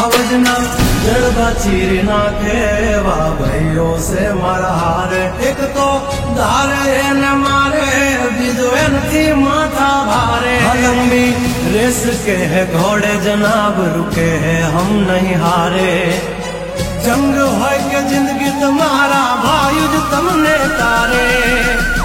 आवजना जड़बा चीर नाखे वा भाइयों से मारा हारे। एक तो धारे न मारे बीजो थी माथा भारे। लंबी रेस के है घोड़े जनाब रुके है हम नहीं हारे। जंग हो के जिंदगी तुम्हारा भाई तुमने तारे।